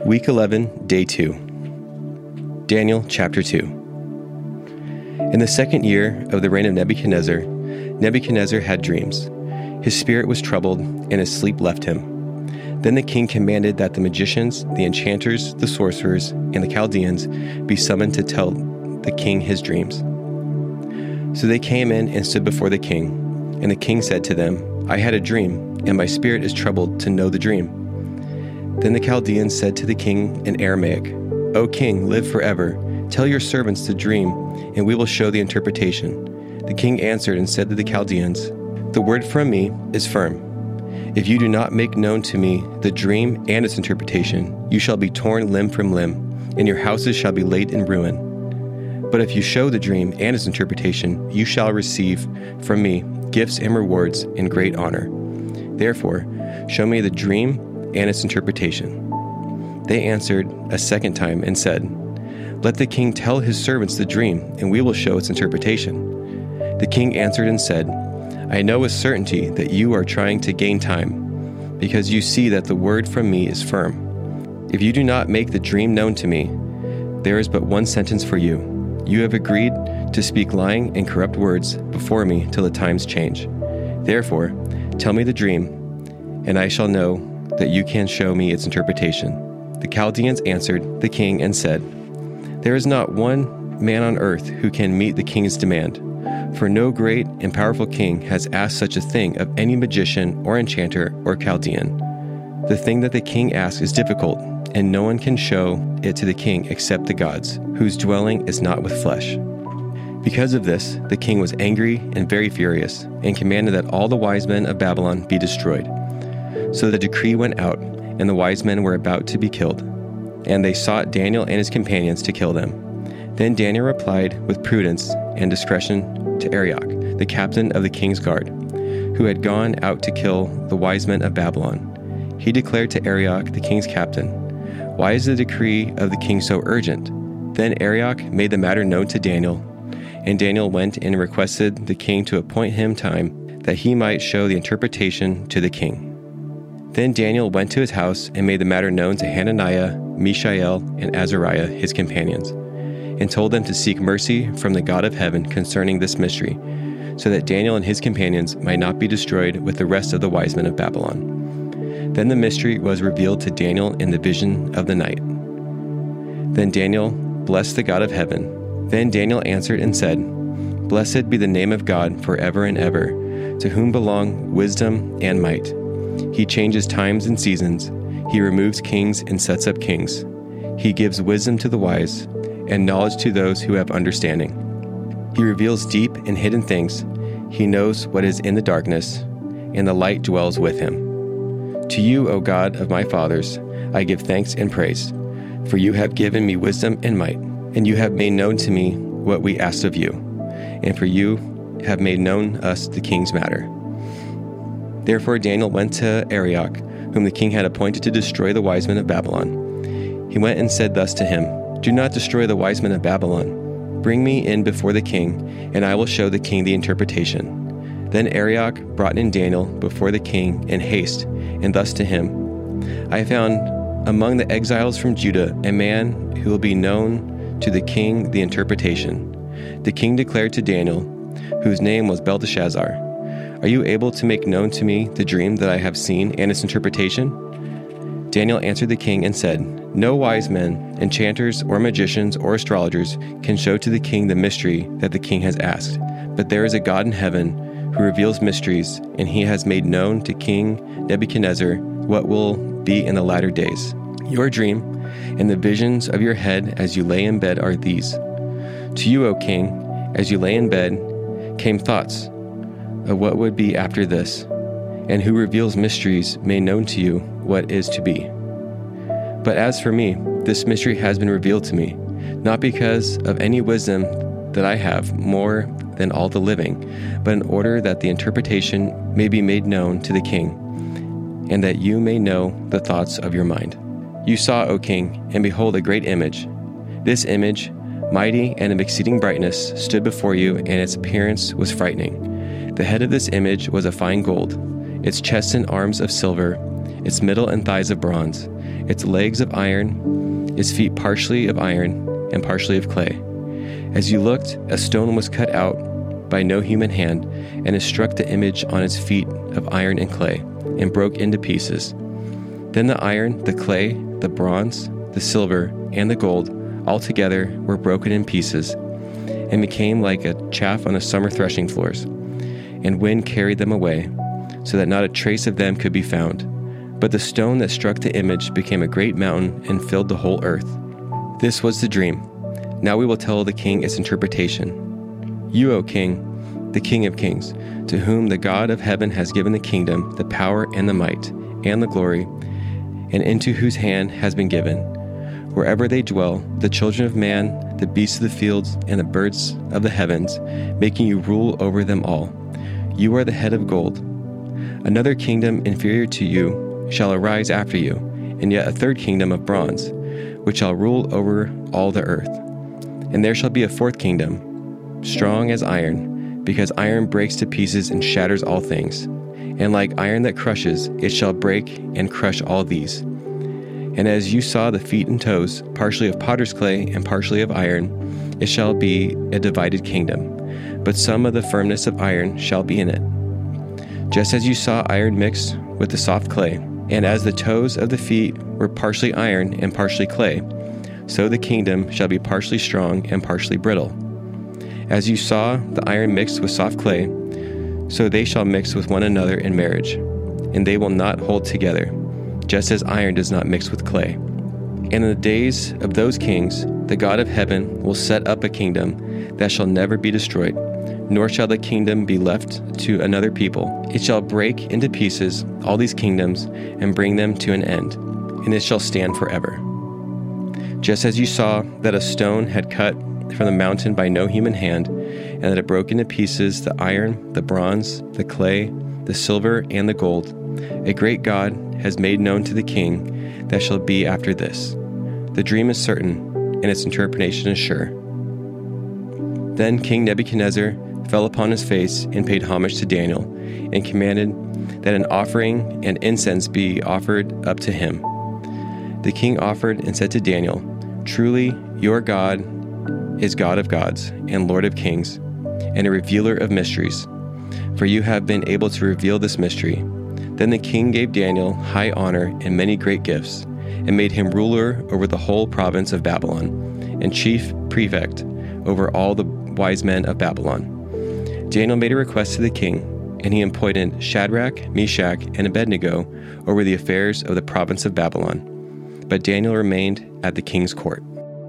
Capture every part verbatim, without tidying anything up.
Week eleven, Day two. Daniel chapter two. In the second year of the reign of Nebuchadnezzar, Nebuchadnezzar had dreams. His spirit was troubled, and his sleep left him. Then the king commanded that the magicians, the enchanters, the sorcerers, and the Chaldeans be summoned to tell the king his dreams. So they came in and stood before the king, and the king said to them, I had a dream, and my spirit is troubled to know the dream. Then the Chaldeans said to the king in Aramaic, O king, live forever. Tell your servants the dream, and we will show the interpretation. The king answered and said to the Chaldeans, The word from me is firm. If you do not make known to me the dream and its interpretation, you shall be torn limb from limb, and your houses shall be laid in ruin. But if you show the dream and its interpretation, you shall receive from me gifts and rewards and great honor. Therefore, show me the dream and its interpretation. They answered a second time and said, Let the king tell his servants the dream, and we will show its interpretation. The king answered and said, I know with certainty that you are trying to gain time, because you see that the word from me is firm. If you do not make the dream known to me, there is but one sentence for you. You have agreed to speak lying and corrupt words before me till the times change. Therefore, tell me the dream, and I shall know that you can show me its interpretation. The Chaldeans answered the king and said, There is not one man on earth who can meet the king's demand, for no great and powerful king has asked such a thing of any magician or enchanter or Chaldean. The thing that the king asks is difficult, and no one can show it to the king except the gods, whose dwelling is not with flesh. Because of this, the king was angry and very furious, and commanded that all the wise men of Babylon be destroyed. So the decree went out, and the wise men were about to be killed. And they sought Daniel and his companions to kill them. Then Daniel replied with prudence and discretion to Arioch, the captain of the king's guard, who had gone out to kill the wise men of Babylon. He declared to Arioch, the king's captain, Why is the decree of the king so urgent? Then Arioch made the matter known to Daniel, and Daniel went and requested the king to appoint him time that he might show the interpretation to the king. Then Daniel went to his house and made the matter known to Hananiah, Mishael, and Azariah, his companions, and told them to seek mercy from the God of heaven concerning this mystery, so that Daniel and his companions might not be destroyed with the rest of the wise men of Babylon. Then the mystery was revealed to Daniel in the vision of the night. Then Daniel blessed the God of heaven. Then Daniel answered and said, Blessed be the name of God forever and ever, to whom belong wisdom and might. He changes times and seasons. He removes kings and sets up kings. He gives wisdom to the wise and knowledge to those who have understanding. He reveals deep and hidden things. He knows what is in the darkness, and the light dwells with him. To you, O God of my fathers, I give thanks and praise, for you have given me wisdom and might, and you have made known to me what we asked of you, and for you have made known us the king's matter. Therefore Daniel went to Arioch, whom the king had appointed to destroy the wise men of Babylon. He went and said thus to him, Do not destroy the wise men of Babylon. Bring me in before the king, and I will show the king the interpretation. Then Arioch brought in Daniel before the king in haste, and thus to him, I found among the exiles from Judah a man who will be known to the king the interpretation. The king declared to Daniel, whose name was Belteshazzar, Are you able to make known to me the dream that I have seen and its interpretation? Daniel answered the king and said, No wise men, enchanters, or magicians, or astrologers can show to the king the mystery that the king has asked. But there is a God in heaven who reveals mysteries, and he has made known to King Nebuchadnezzar what will be in the latter days. Your dream and the visions of your head as you lay in bed are these. To you, O king, as you lay in bed, came thoughts of what would be after this, and who reveals mysteries made known to you what is to be. But as for me, this mystery has been revealed to me, not because of any wisdom that I have more than all the living, but in order that the interpretation may be made known to the king, and that you may know the thoughts of your mind. You saw, O king, and behold a great image. This image, mighty and of exceeding brightness, stood before you, and its appearance was frightening. The head of this image was of fine gold, its chest and arms of silver, its middle and thighs of bronze, its legs of iron, its feet partially of iron and partially of clay. As you looked, a stone was cut out by no human hand, and it struck the image on its feet of iron and clay, and broke into pieces. Then the iron, the clay, the bronze, the silver, and the gold, all together were broken in pieces, and became like a chaff on the summer threshing floors. And wind carried them away, so that not a trace of them could be found. But the stone that struck the image became a great mountain and filled the whole earth. This was the dream. Now we will tell the king its interpretation. You, O king, the King of kings, to whom the God of heaven has given the kingdom, the power and the might, and the glory, and into whose hand has been given, wherever they dwell, the children of man, the beasts of the fields, and the birds of the heavens, making you rule over them all. You are the head of gold. Another kingdom inferior to you shall arise after you, and yet a third kingdom of bronze, which shall rule over all the earth. And there shall be a fourth kingdom, strong as iron, because iron breaks to pieces and shatters all things. And like iron that crushes, it shall break and crush all these. And as you saw the feet and toes, partially of potter's clay and partially of iron, it shall be a divided kingdom, but some of the firmness of iron shall be in it. Just as you saw iron mixed with the soft clay, and as the toes of the feet were partially iron and partially clay, so the kingdom shall be partially strong and partially brittle. As you saw the iron mixed with soft clay, so they shall mix with one another in marriage, and they will not hold together, just as iron does not mix with clay. And in the days of those kings, the God of heaven will set up a kingdom that shall never be destroyed, nor shall the kingdom be left to another people. It shall break into pieces all these kingdoms and bring them to an end, and it shall stand forever. Just as you saw that a stone had cut from the mountain by no human hand, and that it broke into pieces the iron, the bronze, the clay, the silver, and the gold, a great God has made known to the king that shall be after this. The dream is certain, and its interpretation is sure. Then King Nebuchadnezzar fell upon his face and paid homage to Daniel, and commanded that an offering and incense be offered up to him. The king offered and said to Daniel, Truly, your God is God of gods and Lord of kings, and a revealer of mysteries, for you have been able to reveal this mystery. Then the king gave Daniel high honor and many great gifts, and made him ruler over the whole province of Babylon, and chief prefect over all the wise men of Babylon. Daniel made a request to the king, and he appointed Shadrach, Meshach, and Abednego over the affairs of the province of Babylon. But Daniel remained at the king's court.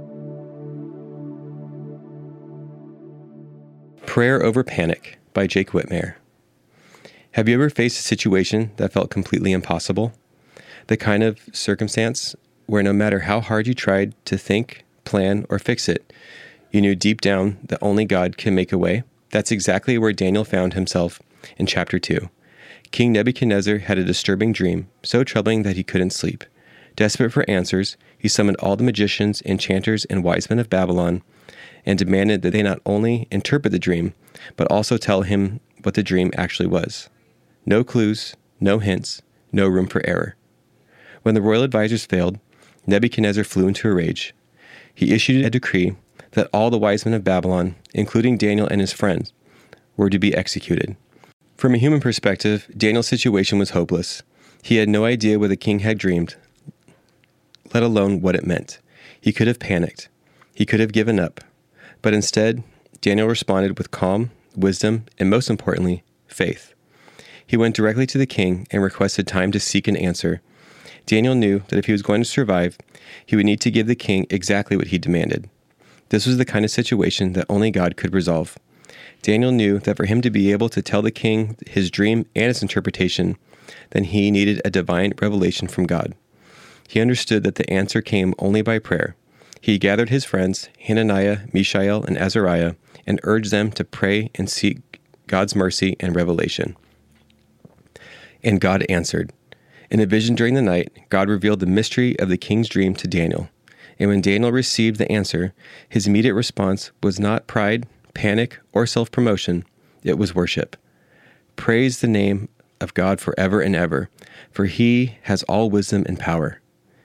Prayer Over Panic by Jake Whitmire. Have you ever faced a situation that felt completely impossible? The kind of circumstance where no matter how hard you tried to think, plan, or fix it, you knew deep down that only God can make a way? That's exactly where Daniel found himself in chapter two. King Nebuchadnezzar had a disturbing dream, so troubling that he couldn't sleep. Desperate for answers, he summoned all the magicians, enchanters, and wise men of Babylon, and demanded that they not only interpret the dream, but also tell him what the dream actually was. No clues, no hints, no room for error. When the royal advisors failed, Nebuchadnezzar flew into a rage. He issued a decree that all the wise men of Babylon, including Daniel and his friends, were to be executed. From a human perspective, Daniel's situation was hopeless. He had no idea what the king had dreamed, let alone what it meant. He could have panicked. He could have given up. But instead, Daniel responded with calm, wisdom, and most importantly, faith. He went directly to the king and requested time to seek an answer. Daniel knew that if he was going to survive, he would need to give the king exactly what he demanded. This was the kind of situation that only God could resolve. Daniel knew that for him to be able to tell the king his dream and its interpretation, then he needed a divine revelation from God. He understood that the answer came only by prayer. He gathered his friends, Hananiah, Mishael, and Azariah, and urged them to pray and seek God's mercy and revelation. And God answered. In a vision during the night, God revealed the mystery of the king's dream to Daniel. And when Daniel received the answer, his immediate response was not pride, panic, or self-promotion. It was worship. Praise the name of God forever and ever, for he has all wisdom and power.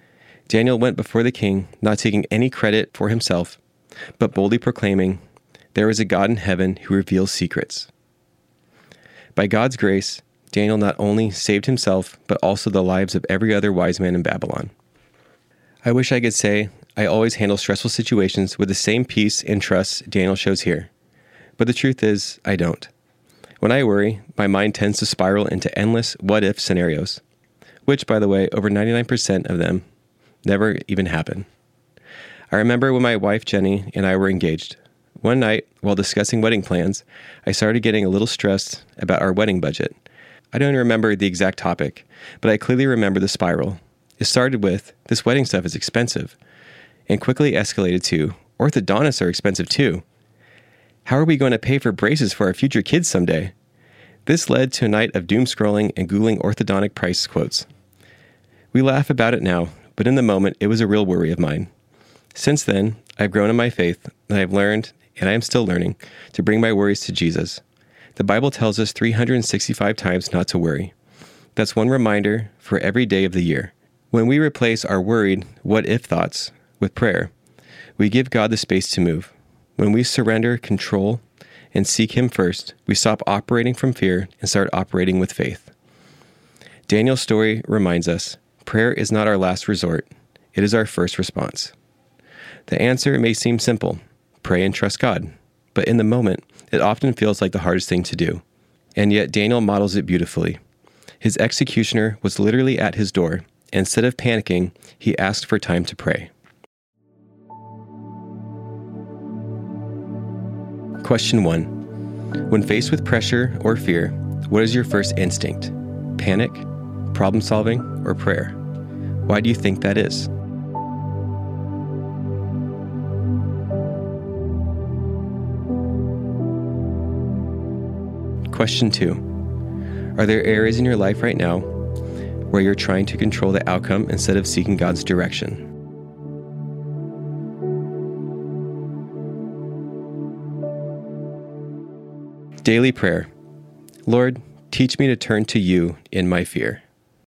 Daniel went before the king, not taking any credit for himself, but boldly proclaiming, "There is a God in heaven who reveals secrets." By God's grace, Daniel not only saved himself, but also the lives of every other wise man in Babylon. I wish I could say I always handle stressful situations with the same peace and trust Daniel shows here. But the truth is, I don't. When I worry, my mind tends to spiral into endless what-if scenarios, which, by the way, over ninety-nine percent of them never even happen. I remember when my wife Jenny and I were engaged. One night, while discussing wedding plans, I started getting a little stressed about our wedding budget. I don't remember the exact topic, but I clearly remember the spiral. It started with, "This wedding stuff is expensive," and quickly escalated to, "Orthodontists are expensive too. How are we going to pay for braces for our future kids someday?" This led to a night of doom scrolling and Googling orthodontic price quotes. We laugh about it now, but in the moment, it was a real worry of mine. Since then, I've grown in my faith, and I've learned, and I am still learning, to bring my worries to Jesus. The Bible tells us three hundred sixty-five times not to worry. That's one reminder for every day of the year. When we replace our worried what-if thoughts with prayer, we give God the space to move. When we surrender control and seek Him first, we stop operating from fear and start operating with faith. Daniel's story reminds us, prayer is not our last resort, it is our first response. The answer may seem simple, pray and trust God, but in the moment, it often feels like the hardest thing to do. And yet Daniel models it beautifully. His executioner was literally at his door. Instead of panicking, he asked for time to pray. Question one. When faced with pressure or fear, what is your first instinct? Panic, problem solving, or prayer? Why do you think that is? Question two. Are there areas in your life right now where you're trying to control the outcome instead of seeking God's direction? Daily prayer. Lord, teach me to turn to you in my fear.